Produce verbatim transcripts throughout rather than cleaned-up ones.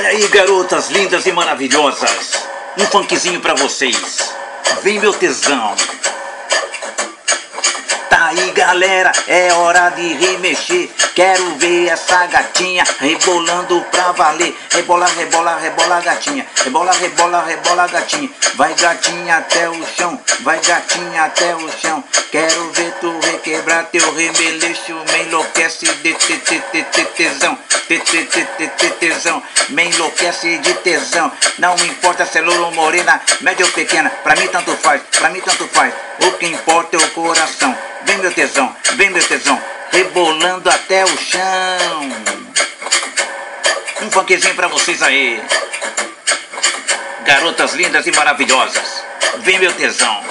Olha aí, garotas lindas e maravilhosas, um funkzinho pra vocês. Vem, meu tesão. Tá aí, galera, é hora de remexer. Quero ver essa gatinha rebolando pra valer. Rebola, rebola, rebola, gatinha. Rebola, rebola, rebola, gatinha. Vai, gatinha, até o chão. Vai, gatinha, até o chão. Quero ver tu requebrar teu remeleixo. Me enlouquece de te, te, te, te, tesão. Te, te, te, te, te, tesão. Me enlouquece de tesão. Não importa se é loura ou morena, média ou pequena. Pra mim tanto faz, pra mim tanto faz. O que importa é o coração. Vem, meu tesão, vem, meu tesão. Rebolando até o chão. Um funkzinho pra vocês aí. Garotas lindas e maravilhosas. Vem, meu tesão.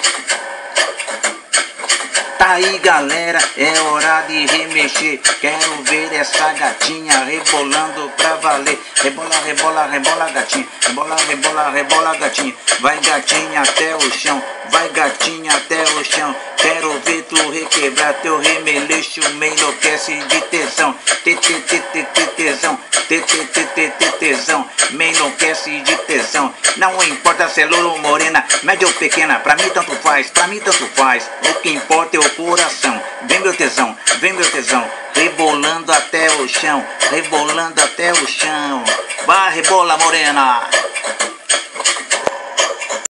Tá aí, galera, é hora de remexer. Quero ver essa gatinha rebolando pra valer. Rebola, rebola, rebola, gatinha. Rebola, rebola, rebola, gatinha. Vai, gatinha, até o chão. Vai, gatinha, até o chão. Quero ver tu requebrar teu remeleixo. Me enlouquece de tesão. Te, te, te, te, te, tesão. Te, te, te, te, te, tesão. Me enlouquece de tesão. Não importa se é loura ou morena, média ou pequena. Pra mim tanto faz, pra mim tanto faz. O que importa é o coração. Vem, meu tesão, vem, meu tesão. Rebolando até o chão. Rebolando até o chão. Vai, rebola, morena.